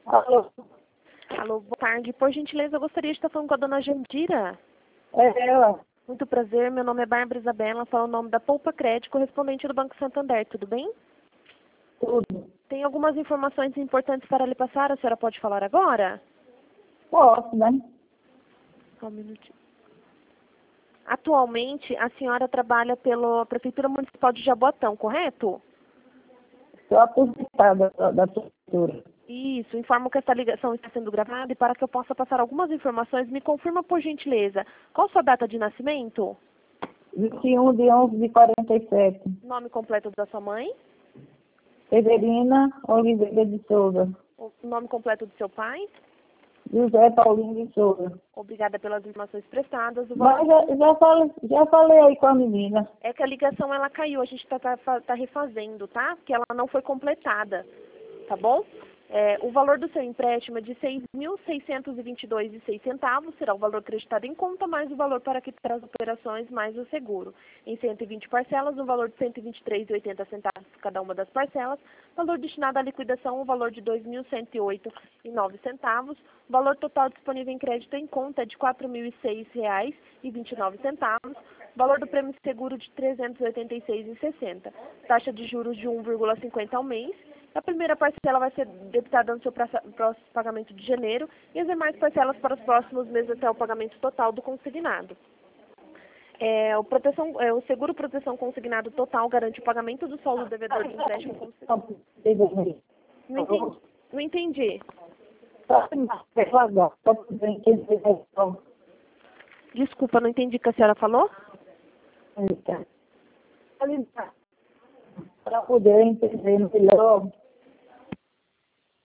Alô? Alô, boa tarde. Por gentileza, eu gostaria de estar falando com a dona Jandira. É ela? Muito prazer, meu nome é Bárbara Isabela, falo o nome da Poupa Crédito, correspondente do Banco Santander, tudo bem? Tudo. Tem algumas informações importantes para lhe passar, a senhora pode falar agora? Posso, né? Só um minutinho. Atualmente, a senhora trabalha pela Prefeitura Municipal de Jaboatão, correto? Estou aposentada da prefeitura. Isso, informo que esta ligação está sendo gravada e para que eu possa passar algumas informações, me confirma por gentileza, qual sua data de nascimento? 21/11/47. Nome completo da sua mãe? Severina Oliveira de Souza. O nome completo do seu pai? José Paulinho de Souza. Obrigada pelas informações prestadas. O Mas valor já falei aí com a menina. é que a ligação ela caiu, a gente tá refazendo, tá? Porque ela não foi completada, tá bom? O valor do seu empréstimo é de R$ 6.622,06, será o valor acreditado em conta, mais o valor para quitar as operações, mais o seguro. Em 120 parcelas, um valor de R$ 123,80 cada uma das parcelas, valor destinado à liquidação, um valor de R$ 2.108,09, valor total disponível em crédito em conta é de R$ 4.006,29, valor do prêmio seguro de R$ 386,60, taxa de juros de 1,50 ao mês. A primeira parcela vai ser debitada no seu próximo pagamento de janeiro e as demais parcelas para os próximos meses até o pagamento total do consignado. O seguro proteção consignado total garante o pagamento do saldo devedor de empréstimo consignado. Não entendi. Desculpa, não entendi o que a senhora falou? Para poder entender melhor